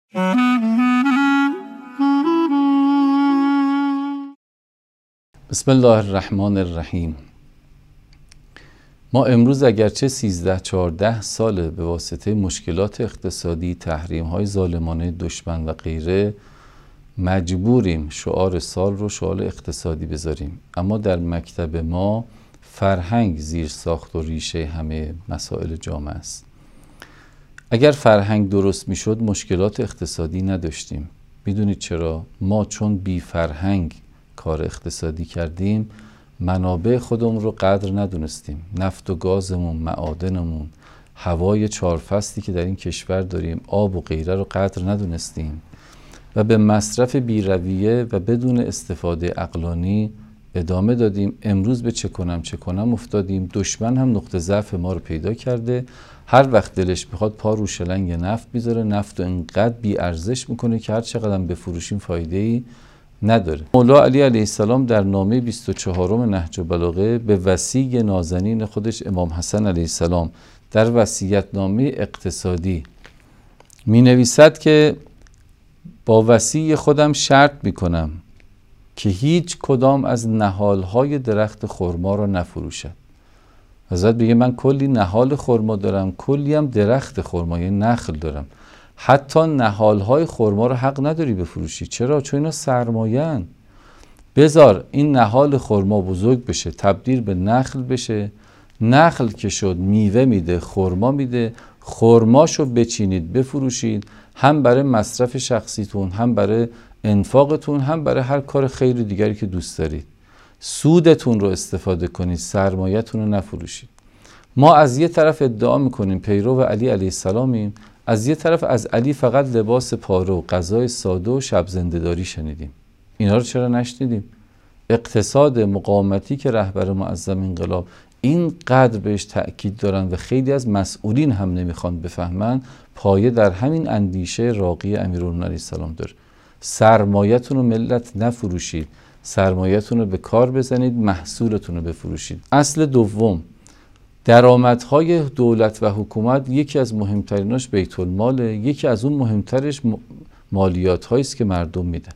بسم الله الرحمن الرحیم. ما امروز اگرچه 13-14 سال به واسطه مشکلات اقتصادی، تحریم‌های ظالمانه دشمن و غیره مجبوریم شعار سال رو شعار اقتصادی بذاریم، اما در مکتب ما فرهنگ زیر ساخت و ریشه همه مسائل جامعه است. اگر فرهنگ درست میشد مشکلات اقتصادی نداشتیم. میدونید چرا؟ ما چون بی فرهنگ کار اقتصادی کردیم، منابع خودمون رو قدر ندونستیم. نفت و گازمون، معادنمون، هوای 4 فصلی که در این کشور داریم، آب و غیره رو قدر ندونستیم و به مصرف بی‌رویه و بدون استفاده عقلانی ادامه دادیم. امروز به چه کنم افتادیم. دشمن هم نقطه ضعف ما رو پیدا کرده. هر وقت دلش بخواد پا رو شلنگ نفت میذاره، نفت رو اینقدر بی ارزش میکنه که هر چقدر هم بفروشیم فایده‌ای نداره. مولا علی علیه السلام در نامه 24 نهج البلاغه به وصی نازنین خودش امام حسن علیه السلام در وصیت‌نامه اقتصادی می نویسد که با وصی خودم شرط می کنم که هیچ کدام از نهالهای درخت خرما را نفروشد. حضرت بگه من کلی نهال خرما دارم، کلی هم درخت خرما، یعنی نخل دارم، حتی نهالهای خرما رو حق نداری بفروشی. چرا؟ چون اینا سرمایه‌ان. بذار این نهال خرما بزرگ بشه، تبدیل به نخل بشه، نخل که شد میوه میده، خرما میده، خرماشو بچینید بفروشید، هم برای مصرف شخصیتون، هم برای انفاقتون، هم برای هر کار خیر دیگری که دوست دارید. سودتون رو استفاده کنید، سرمایه‌تون رو نفروشید. ما از یه طرف ادعا میکنیم پیرو علی علیه السلامیم، از یه طرف از علی فقط لباس پارو، غذای ساده و شب زنده‌داری شنیدیم. اینا رو چرا نشنیدیم؟ اقتصاد مقاومتی که رهبر معظم انقلاب اینقدر بهش تأکید دارن و خیلی از مسئولین هم نمیخوان بفهمن، پایه در همین اندیشه راقی امیرالمومنین علیه السلام داره. سرمایه‌تون رو ملت نفروشید، سرمایه‌تون رو به کار بزنید، محصولتون رو بفروشید. اصل دوم، درآمدهای دولت و حکومت یکی از مهمتریناش بیت الماله، یکی از اون مهمترش مالیات هایی است که مردم میدن.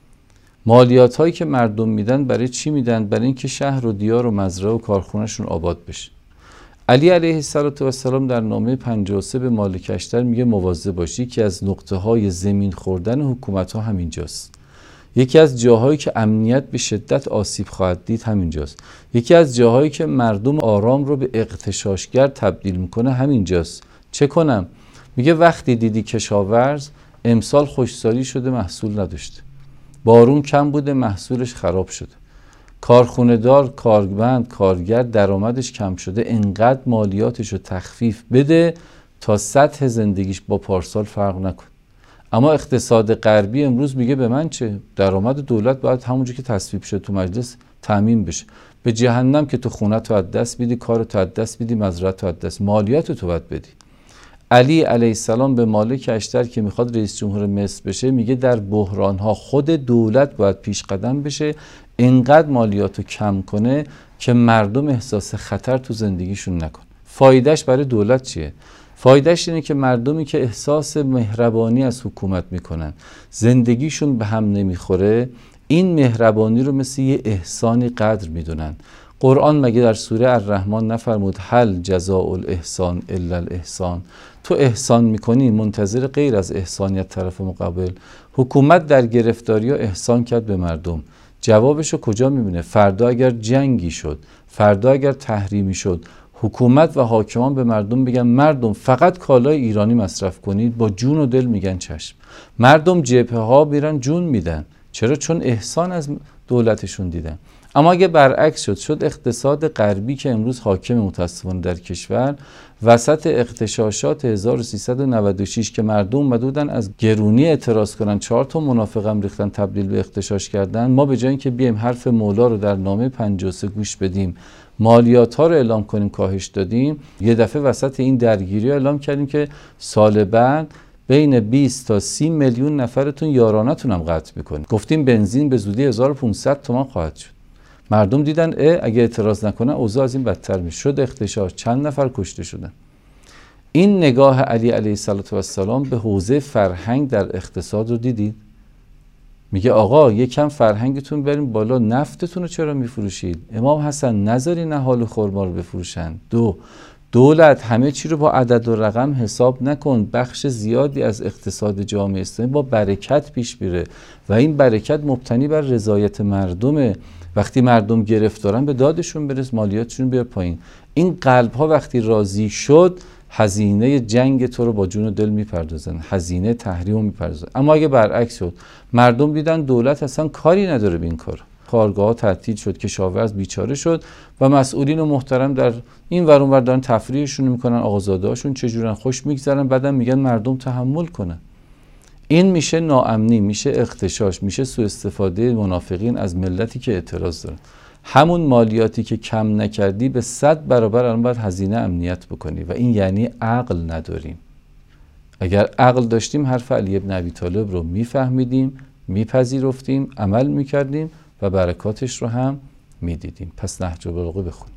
مالیات هایی که مردم میدن برای چی میدن؟ برای اینکه شهر و دیار و مزرعه و کارخونهشون آباد بشه. علی علیه السلام در نامه 53 به مالک اشتر میگه مواظب باشی که از نقطه های زمین خوردن حکومت ها همینجاست. یکی از جاهایی که امنیت به شدت آسیب خواهد دید همینجاست. یکی از جاهایی که مردم آرام رو به اغتشاشگر تبدیل میکنه همینجاست. چه کنم؟ میگه وقتی دیدی کشاورز امسال خشکسالی شده محصول نداشته، بارون کم بوده محصولش خراب شده، کارخونه دار، کارمند، کارگر درآمدش کم شده، انقدر مالیاتش رو تخفیف بده تا سطح زندگیش با پارسال فرق نکنه. اما اقتصاد غربی امروز میگه به من چه؟ درآمد دولت باید همونجوری که تصویب شده تو مجلس تامین بشه. به جهنم که تو خونه تو از دست میدی، کار تو از دست میدی، مزرعه تو از دست، مالیات تو باید بدی. علی علیه السلام به مالک اشتر که میخواد رئیس جمهور مصر بشه میگه در بحران ها خود دولت باید پیش قدم بشه، اینقدر مالیاتو کم کنه که مردم احساس خطر تو زندگیشون نکنه. فایدهش برای دولت چیه؟ فایدهش اینه که مردمی که احساس مهربانی از حکومت میکنن، زندگیشون به هم نمیخوره، این مهربانی رو مثل یه احسانی قدر میدونن. قرآن مگه در سوره الرحمن نفرمود هل جزاء الاحسان الا الاحسان؟ تو احسان میکنی منتظر غیر از احسانیت طرف مقابل؟ حکومت در گرفتاری ها احسان کرد به مردم، جوابشو کجا میبینه؟ فردا اگر جنگی شد، فردا اگر تحریمی شد، حکومت و حاکمان به مردم بگن مردم فقط کالای ایرانی مصرف کنید، با جون و دل میگن چشم. مردم جبهه ها میرن جون میدن. چرا؟ چون احسان از دولتشون دیدن. اما اگه برعکس شد اقتصاد غربی که امروز حاکم متاسفانه در کشور، وسط اغتشاشات 1396 که مردم اومده بودن از گرونی اعتراض کنن، 4 تا منافقم ریختن تبدیل به اغتشاش کردن، ما به جای اینکه بیایم حرف مولا رو در نامه 53 گوش بدیم، مالیات ها رو اعلام کنیم کاهش دادیم، یه دفعه وسط این درگیری اعلام کردیم که سال بعد بین 20 تا 30 میلیون نفرتون یارانتون هم قطع میکنیم. گفتیم بنزین به زودی 1500 تومان خواهد شد. مردم دیدن اگه اعتراض نکنن اوضاع از این بدتر میشه. شد اغتشاش، چند نفر کشته شدن. این نگاه علی علیه السلام به حوزه فرهنگ در اقتصاد رو دیدید؟ میگه آقا یکم فرهنگتون بریم بالا، نفتتون رو چرا میفروشید؟ امام حسن نذاری نهال و خرما رو بفروشن. دولت همه چی رو با عدد و رقم حساب نکن، بخش زیادی از اقتصاد جامعه اسلامی با برکت پیش میره و این برکت مبتنی بر رضایت مردمه. وقتی مردم گرفتارن به دادشون برس، مالیاتشون بیار پایین. این قلب ها وقتی راضی شد، هزینه جنگ تو رو با جون و دل میپردازن، هزینه تحریم میپردازن. اما اگه برعکس شد، مردم دیدن دولت اصلا کاری نداره به این کار، کارگاه ها تعطیل شد، کشاورز بیچاره شد و مسئولین و محترم در این ور اون ور دارن تفریحشون میکنن، آقازاده هاشون چجورن خوش میگذرن، بعدم میگن مردم تحمل کنن. این میشه ناامنی، میشه اغتشاش، میشه سوء استفاده منافقین از ملتی که اعتراض دارن. همون مالیاتی که کم نکردی به 100 برابر الان باید هزینه امنیت بکنی و این یعنی عقل نداریم. اگر عقل داشتیم حرف علی بن ابی طالب رو میفهمیدیم، میپذیرفتیم، عمل میکردیم و برکاتش رو هم میدیدیم. پس نهج البلاغه بخونیم.